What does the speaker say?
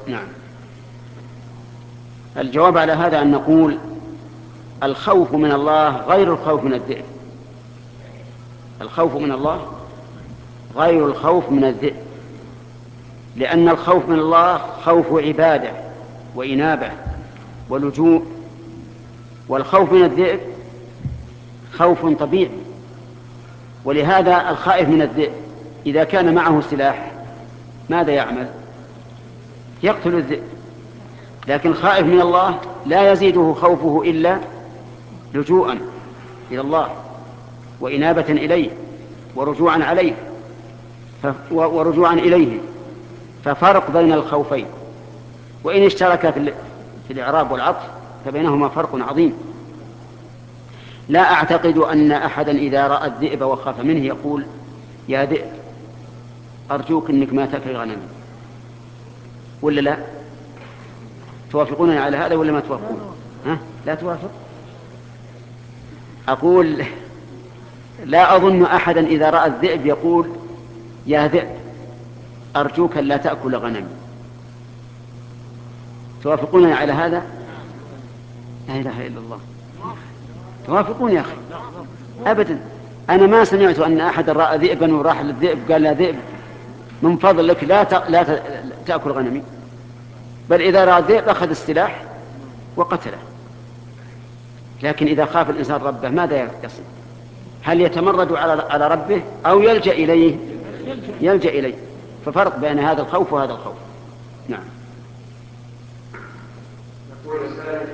نعم. الجواب على هذا أن نقول الخوف من الله غير الخوف من الذئب. الخوف من الله غير الخوف من الذئب، لأن الخوف من الله خوف عبادة وإنابة ولجوء، والخوف من الذئب خوف طبيعي. ولهذا الخائف من الذئب إذا كان معه سلاح ماذا يعمل؟ يقتل الذئب. لكن الخائف من الله لا يزيده خوفه إلا لجوءا إلى الله وإنابة إليه ورجوعا عليه ورجوعا إليه. ففرق بين الخوفين، وإن اشترك في الإعراب والعطف فبينهما فرق عظيم. لا أعتقد أن أحدا إذا رأى الذئب وخاف منه يقول يا ذئب أرجوك أنك ما تأكل غنمي، ولا لا؟ توافقونني على هذا ولا ما توافقون؟ لا توافق؟ أقول لا أظن أحدا إذا رأى الذئب يقول يا ذئب أرجوك لا تأكل غنمي. توافقونني على هذا؟ لا إله إلا الله. توافقون يا أخي؟ أبدا. أنا ما سمعت أن أحد رأى ذئبا وراح للذئب قال يا ذئب من فضلك لا تأكل غنمي، بل إذا رأى الذئب أخذ السلاح وقتله. لكن إذا خاف الإنسان ربه ماذا يصنع؟ هل يتمرد على ربه أو يلجأ إليه؟ يلجأ إليه. ففرق بين هذا الخوف وهذا الخوف. نعم.